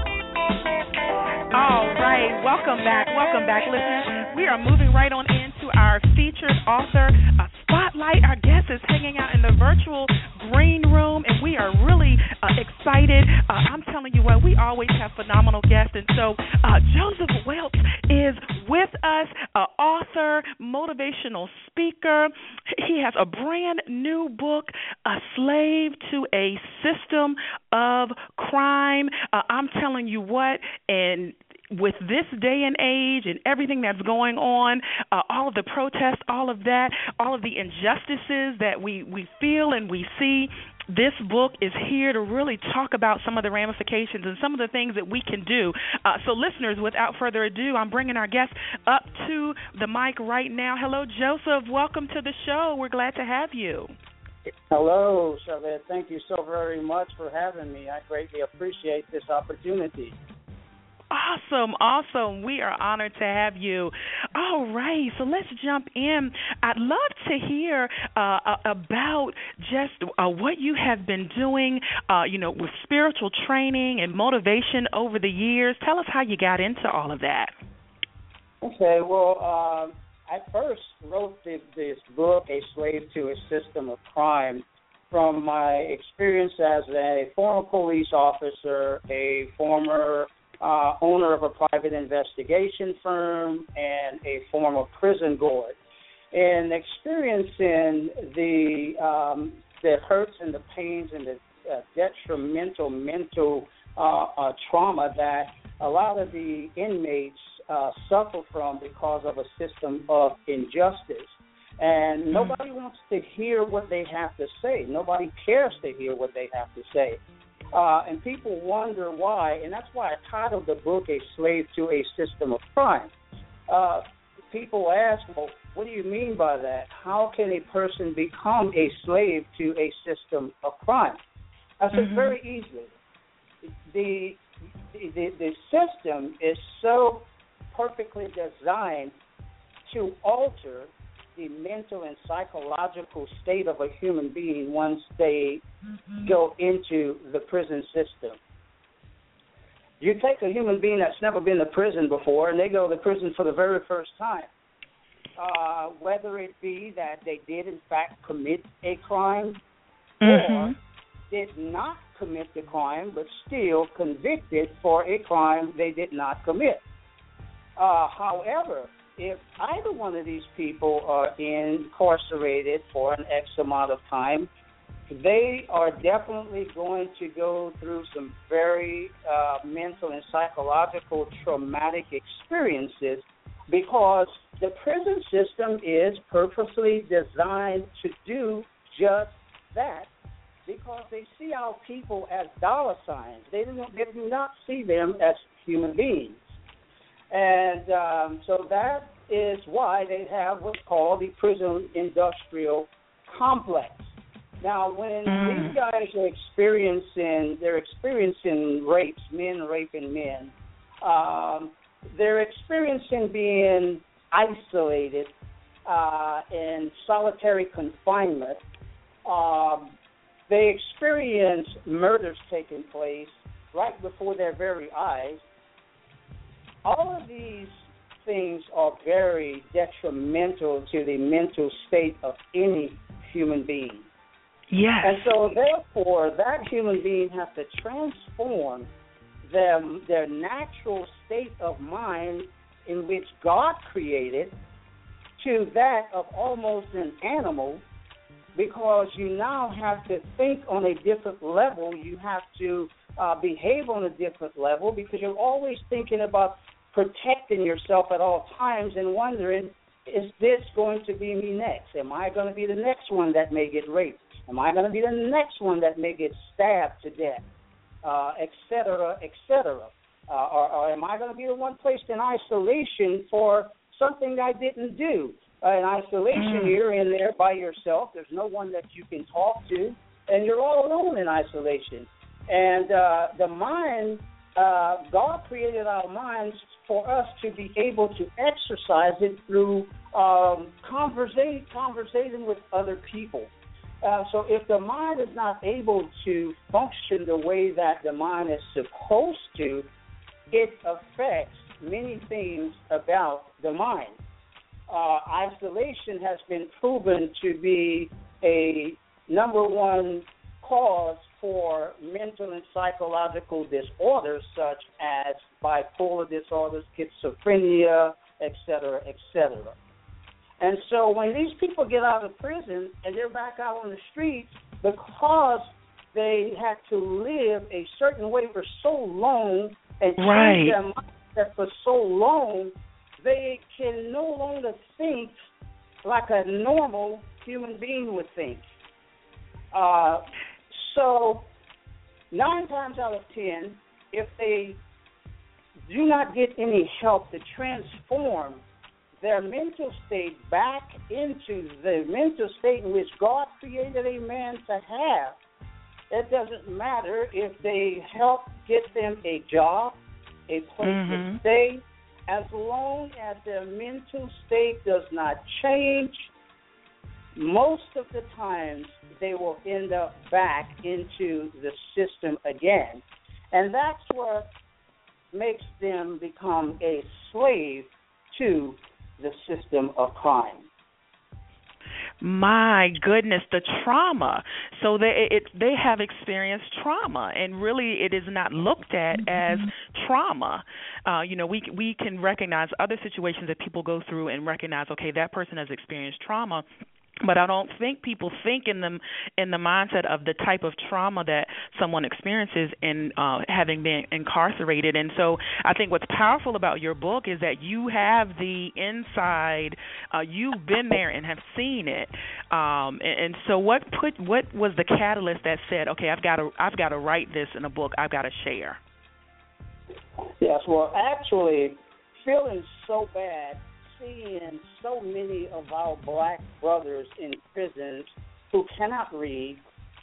All right, welcome back, listeners. We are moving right on into our featured author spotlight. Our guest is hanging out in the virtual green room, and we are really excited. I'm telling you what, we always have phenomenal guests, and so Joseph Welch is with us, author, motivational speaker. He has a brand new book, A Slave to a System of Crime. I'm telling you what, and with this day and age and everything that's going on, all of the protests, all of that, all of the injustices that we feel and we see, this book is here to really talk about some of the ramifications and some of the things that we can do. So listeners, without further ado, I'm bringing our guest up to the mic right now. Hello, Joseph. Welcome to the show. We're glad to have you. Hello, Charvette. Thank you so very much for having me. I greatly appreciate this opportunity. Awesome. We are honored to have you. All right, so let's jump in. I'd love to hear about just what you have been doing, with spiritual training and motivation over the years. Tell us how you got into all of that. Okay, well, I first wrote this book, A Slave to a System of Crime, from my experience as a former police officer, a former owner of a private investigation firm, and a former prison guard. And experiencing the hurts and the pains and the detrimental mental trauma that a lot of the inmates suffer from because of a system of injustice. And nobody wants to hear what they have to say. Nobody cares to hear what they have to say. And people wonder why, and that's why I titled the book A Slave to a System of Crime. People ask, well, what do you mean by that? How can a person become a slave to a system of crime? I said, very easily. The system is so perfectly designed to alter the mental and psychological state of a human being once they go into the prison system. You take a human being that's never been to prison before, and they go to prison for the very first time, whether it be that they did in fact commit a crime or did not commit the crime but still convicted for a crime they did not commit. However, if either one of these people are incarcerated for an X amount of time, they are definitely going to go through some very mental and psychological traumatic experiences, because the prison system is purposely designed to do just that, because they see our people as dollar signs. They do not see them as human beings. And so that is why they have what's called the prison industrial complex. Now, when these guys are experiencing rapes, men raping men, they're experiencing being isolated in solitary confinement. They experience murders taking place right before their very eyes. All of these things are very detrimental to the mental state of any human being. Yes. And so, therefore, that human being has to transform their natural state of mind in which God created to that of almost an animal, because you now have to think on a different level. You have to behave on a different level, because you're always thinking about protecting yourself at all times and wondering, is this going to be me next? Am I going to be the next one that may get raped? Am I going to be the next one that may get stabbed to death, et cetera, et cetera? Or am I going to be the one placed in isolation for something I didn't do? In isolation, you're in there by yourself. There's no one that you can talk to, and you're all alone in isolation. And the mind, God created our minds for us to be able to exercise it through conversating with other people. So if the mind is not able to function the way that the mind is supposed to, it affects many things about the mind. Isolation has been proven to be a number one cause for mental and psychological disorders such as bipolar disorders, schizophrenia, et cetera, et cetera. And so when these people get out of prison and they're back out on the streets, because they had to live a certain way for so long and change their mindset for so long, they can no longer think like a normal human being would think. So 9 times out of 10, if they do not get any help to transform their mental state back into the mental state in which God created a man to have, it doesn't matter if they help get them a job, a place to stay, as long as their mental state does not change, most of the times they will end up back into the system again. And that's what makes them become a slave to the system of crime. My goodness, the trauma. So they have experienced trauma, and really it is not looked at as trauma. We can recognize other situations that people go through and recognize, okay, that person has experienced trauma. But I don't think people think in the mindset of the type of trauma that someone experiences in having been incarcerated. And so I think what's powerful about your book is that you have the inside. You've been there and have seen it. And so what was the catalyst that said, okay, I've got to write this in a book. I've got to share. Yes. Well, actually, feeling so bad, seeing so many of our black brothers in prisons who cannot read,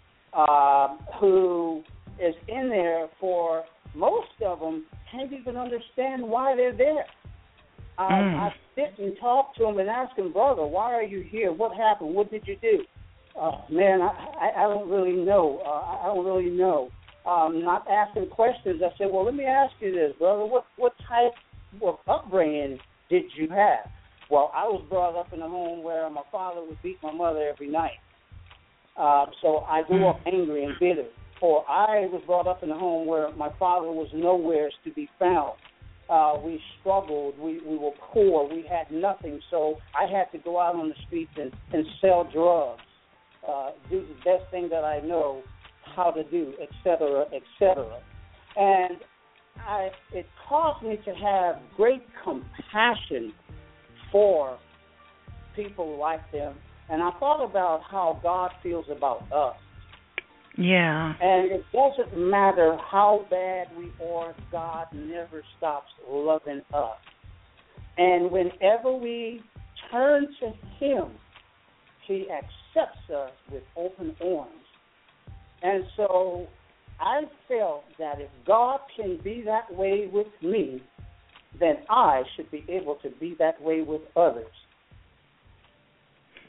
who is in there for, most of them can't even understand why they're there. I sit and talk to them and ask them, brother, why are you here? What happened? What did you do? Man, I don't really know. I don't really know. Not asking questions. I said, well, let me ask you this, brother. What type of upbringing did you have? Well, I was brought up in a home where my father would beat my mother every night. So I grew up angry and bitter. Or I was brought up in a home where my father was nowhere to be found. We struggled. We were poor. We had nothing. So I had to go out on the streets and sell drugs, do the best thing that I know how to do, et cetera, et cetera. And it caused me to have great compassion for people like them. And I thought about how God feels about us. Yeah. And it doesn't matter how bad we are, God never stops loving us. And whenever we turn to Him, He accepts us with open arms. And so I felt that if God can be that way with me, then I should be able to be that way with others.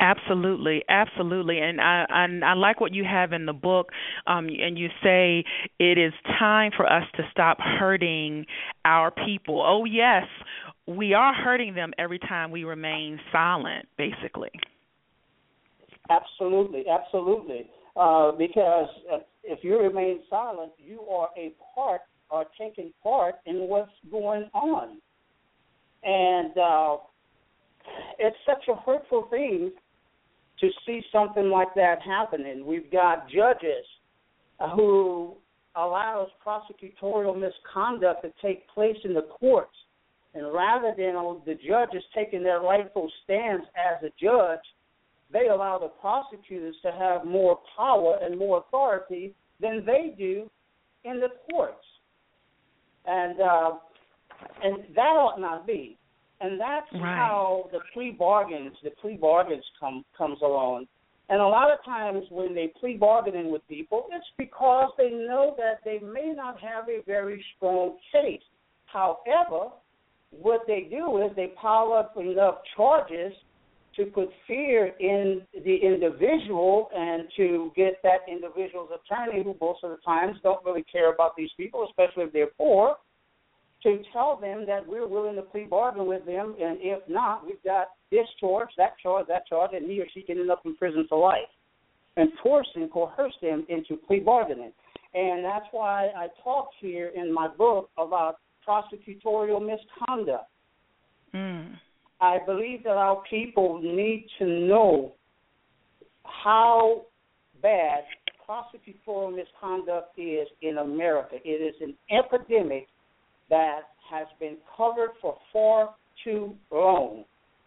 Absolutely, absolutely, and I like what you have in the book, and you say it is time for us to stop hurting our people. Oh yes, we are hurting them every time we remain silent, basically. Absolutely, absolutely. Because if you remain silent, you are taking part in what's going on, and it's such a hurtful thing to see something like that happening. We've got judges who allows prosecutorial misconduct to take place in the courts, and rather than the judges taking their rightful stance as a judge, they allow the prosecutors to have more power and more authority than they do in the courts, and that ought not be. And that's right. How the plea bargains comes along. And a lot of times when they plea bargaining with people, it's because they know that they may not have a very strong case. However, what they do is they pile up enough charges to put fear in the individual and to get that individual's attorney, who most of the times don't really care about these people, especially if they're poor, to tell them that we're willing to plea bargain with them, and if not, we've got this charge, that charge, and he or she can end up in prison for life, and coerce them into plea bargaining. And that's why I talk here in my book about prosecutorial misconduct. I believe that our people need to know how bad prosecutorial misconduct is in America. It is an epidemic that has been covered for far too long.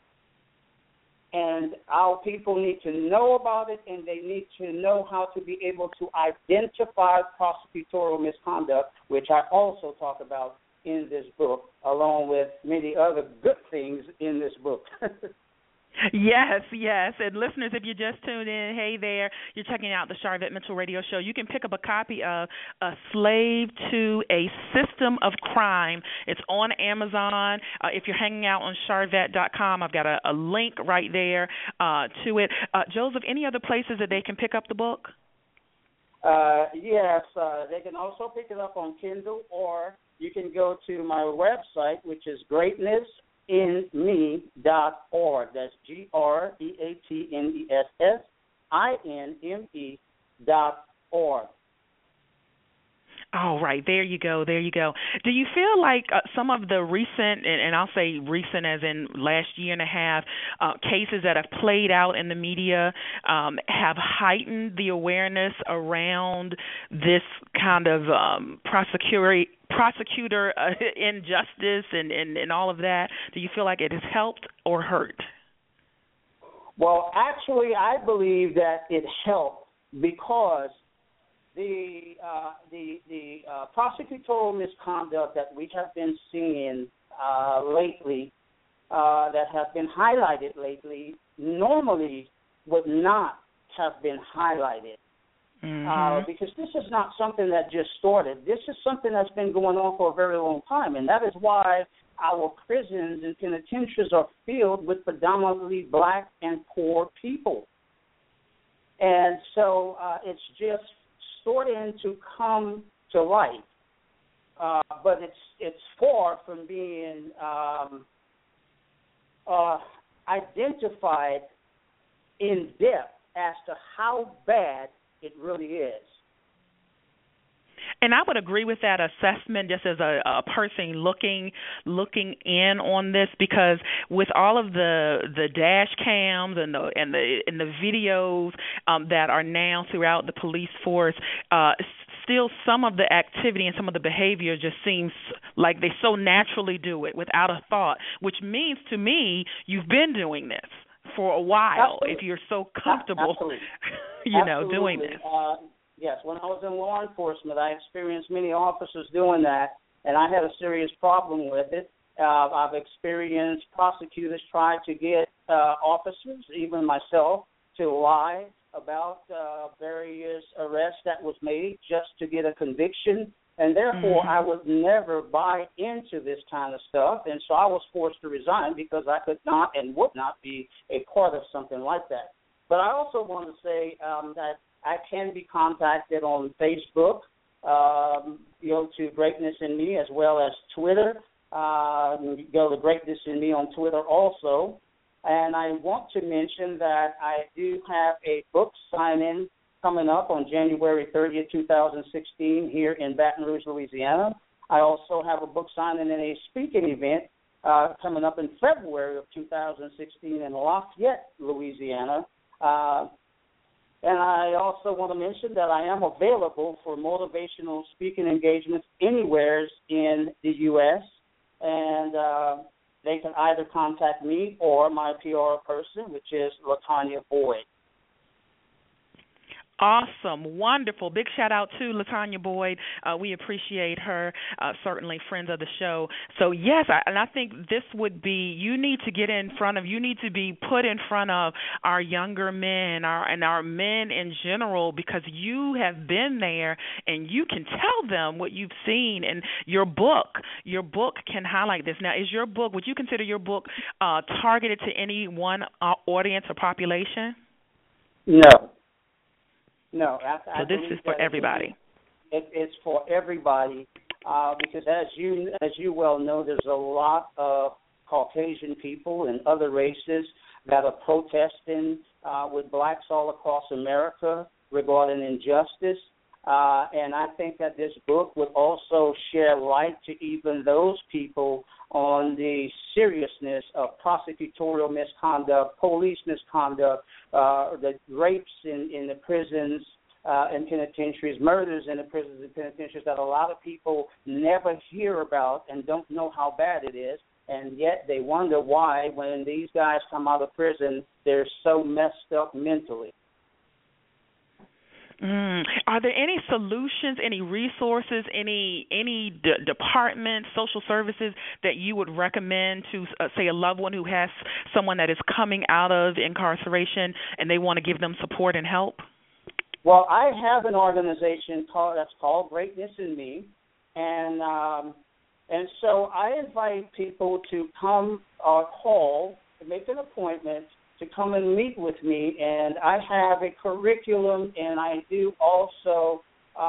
And our people need to know about it, and they need to know how to be able to identify prosecutorial misconduct, which I also talk about in this book, along with many other good things in this book. Yes. And listeners, if you just tuned in, hey there, you're checking out the Sharvette Mitchell Radio Show. You can pick up a copy of A Slave to a System of Crime. It's on Amazon. If you're hanging out on Sharvette.com, I've got a link right there to it. Joseph, any other places that they can pick up the book? Yes, they can also pick it up on Kindle, or you can go to my website, which is greatnessinme.org. That's greatnessinme.org. All right, there you go. Do you feel like some of the recent, and I'll say recent as in last year and a half, cases that have played out in the media have heightened the awareness around this kind of prosecutor injustice and all of that? Do you feel like it has helped or hurt? Well, actually, I believe that it helped, because the prosecutorial misconduct that we have been seeing lately, that have been highlighted lately, normally would not have been highlighted. Because this is not something that just started. This is something that's been going on for a very long time, and that is why our prisons and penitentiaries are filled with predominantly black and poor people. And so it's just starting to come to light, but it's far from being identified in depth as to how bad it really is. And I would agree with that assessment, just as a person looking in on this, because with all of the dash cams and the videos that are now throughout the police force, still some of the activity and some of the behavior just seems like they so naturally do it without a thought, which means to me you've been doing this for a while. Absolutely. If you're so comfortable, Absolutely. doing this. Yes, when I was in law enforcement, I experienced many officers doing that, and I had a serious problem with it. I've experienced prosecutors try to get officers, even myself, to lie about various arrests that was made just to get a conviction And therefore, I would never buy into this kind of stuff. And so I was forced to resign because I could not and would not be a part of something like that. But I also want to say that I can be contacted on Facebook, to Greatness in Me, as well as Twitter. Go to Greatness in Me on Twitter also. And I want to mention that I do have a book signing coming up on January 30th, 2016, here in Baton Rouge, Louisiana. I also have a book signing and a speaking event coming up in February of 2016 in Lafayette, Louisiana. And I also want to mention that I am available for motivational speaking engagements anywhere in the U.S., and they can either contact me or my PR person, which is LaTanya Boyd. Awesome. Wonderful. Big shout out to LaTanya Boyd. We appreciate her, certainly friends of the show. So, yes, I think this would be, you need to be put in front of our younger men and our men in general, because you have been there and you can tell them what you've seen. And your book can highlight this. Now, would you consider your book targeted to any one audience or population? No, so this is for everybody. It's for everybody because, as you well know, there's a lot of Caucasian people and other races that are protesting with blacks all across America regarding injustice. And I think that this book would also share light to even those people on the seriousness of prosecutorial misconduct, police misconduct, the rapes in the prisons and penitentiaries, murders in the prisons and penitentiaries that a lot of people never hear about and don't know how bad it is. And yet they wonder why, when these guys come out of prison, they're so messed up mentally. Are there any solutions, any resources, any departments, social services that you would recommend to, say, a loved one who has someone that is coming out of incarceration and they want to give them support and help? Well, I have an organization that's called Greatness in Me, and so I invite people to come or call, to make an appointment to come and meet with me, and I have a curriculum, and I do also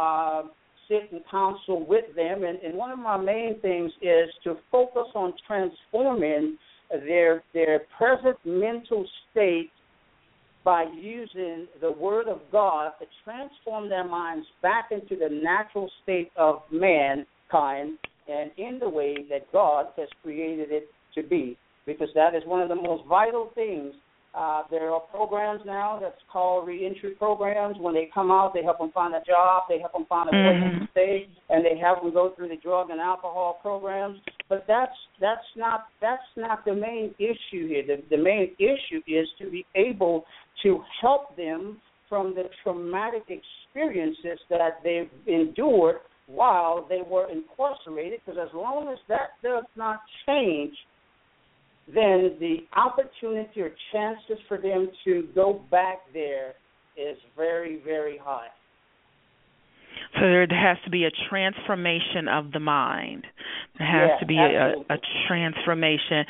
sit and counsel with them, and one of my main things is to focus on transforming their present mental state by using the Word of God to transform their minds back into the natural state of mankind and in the way that God has created it to be, because that is one of the most vital things. There are programs now that's called reentry programs. When they come out, they help them find a job, they help them find a place to stay, and they have them go through the drug and alcohol programs. But that's not the main issue here. The main issue is to be able to help them from the traumatic experiences that they've endured while they were incarcerated, because as long as that does not change, then the opportunity or chances for them to go back there is very, very high. So there has to be a transformation of the mind. There has to be a transformation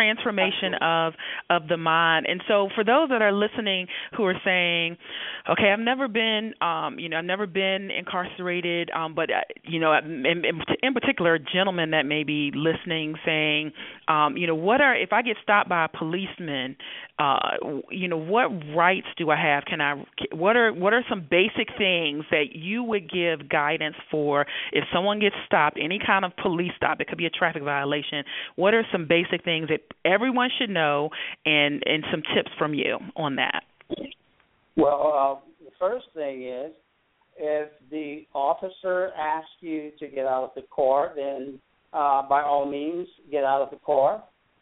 of the mind. And so for those that are listening who are saying, okay, I've never been incarcerated, but in particular, a gentleman that may be listening saying, if I get stopped by a policeman, what rights do I have? What are some basic things that you would give guidance for if someone gets stopped, any kind of police stop? It could be a traffic violation. What are some basic things that everyone should know, and some tips from you on that? Well, the first thing is, if the officer asks you to get out of the car, then by all means get out of the car.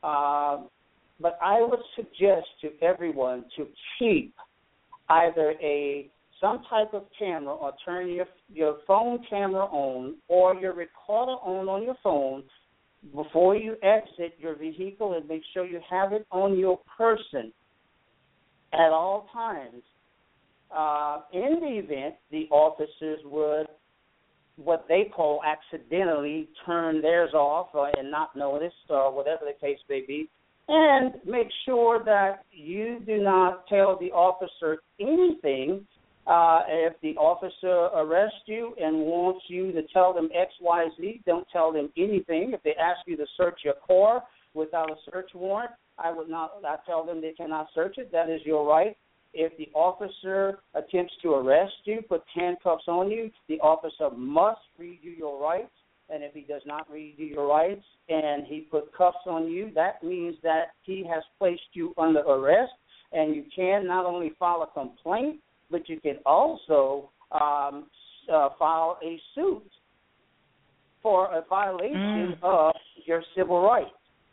But I would suggest to everyone to keep either some type of camera, or turn your phone camera on or your recorder on your phone before you exit your vehicle, and make sure you have it on your person at all times. In the event the officers would what they call accidentally turn theirs off and not notice, or whatever the case may be. And make sure that you do not tell the officer anything. If the officer arrests you and wants you to tell them X, Y, Z, don't tell them anything. If they ask you to search your car without a search warrant, I tell them they cannot search it. That is your right. If the officer attempts to arrest you, put handcuffs on you, the officer must read you your rights. And if he does not read you your rights and he put cuffs on you, that means that he has placed you under arrest. And you can not only file a complaint, but you can also file a suit for a violation of your civil rights.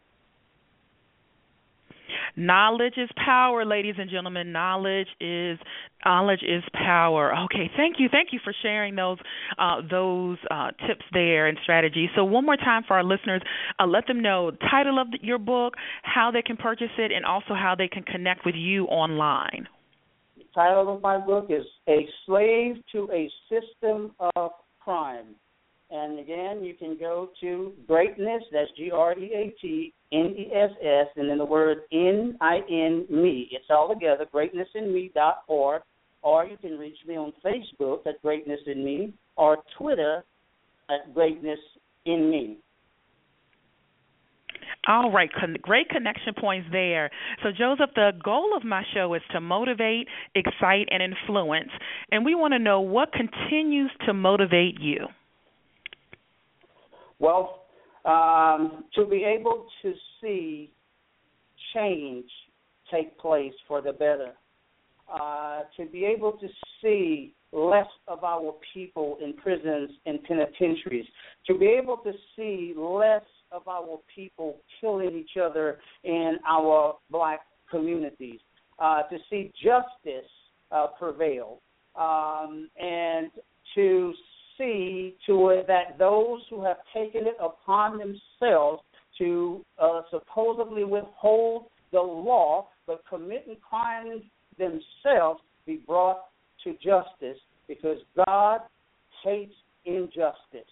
Knowledge is power, ladies and gentlemen. Knowledge is power. Okay, thank you for sharing those tips there and strategies. So one more time for our listeners, let them know the title of your book, how they can purchase it, and also how they can connect with you online. The title of my book is A Slave to a System of Crime. And again, you can go to Greatness, that's GreatNess, and then the word me. It's all together, greatnessinme.org, or you can reach me on Facebook at Greatness in Me, or Twitter at Greatness in Me. All right, great connection points there. So, Joseph, the goal of my show is to motivate, excite, and influence, and we want to know what continues to motivate you. Well, to be able to see change take place for the better, to be able to see less of our people in prisons and penitentiaries, to be able to see less of our people killing each other in our black communities, to see justice prevail, and to see to it that those who have taken it upon themselves to supposedly withhold the law but committing crimes themselves be brought to justice, because God hates injustice.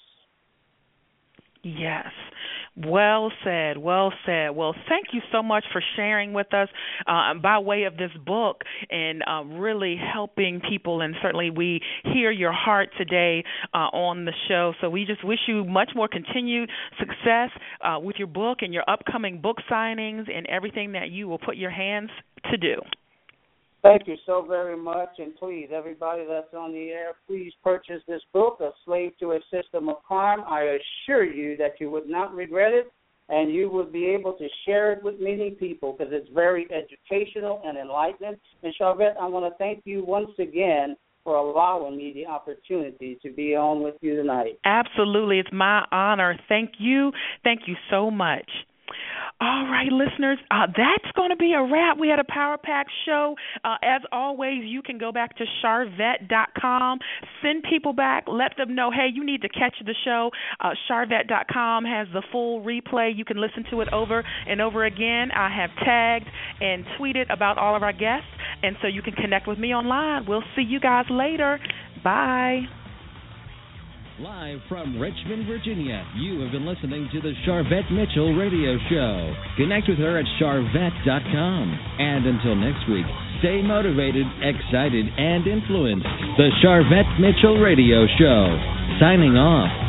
Yes. Well said. Well said. Well, thank you so much for sharing with us by way of this book and really helping people. And certainly we hear your heart today on the show. So we just wish you much more continued success with your book and your upcoming book signings and everything that you will put your hands to do. Thank you so very much, and please, everybody that's on the air, please purchase this book, A Slave to a System of Crime. I assure you that you would not regret it, and you would be able to share it with many people because it's very educational and enlightening. And, Charvette, I want to thank you once again for allowing me the opportunity to be on with you tonight. Absolutely. It's my honor. Thank you. Thank you so much. All right, listeners, that's going to be a wrap. We had a power-packed show. As always, you can go back to Charvette.com, send people back, let them know, hey, you need to catch the show. Charvette.com has the full replay. You can listen to it over and over again. I have tagged and tweeted about all of our guests, and so you can connect with me online. We'll see you guys later. Bye. Live from Richmond, Virginia, you have been listening to the Charvette Mitchell Radio Show. Connect with her at Charvette.com. And until next week, stay motivated, excited, and influenced. The Charvette Mitchell Radio Show. Signing off.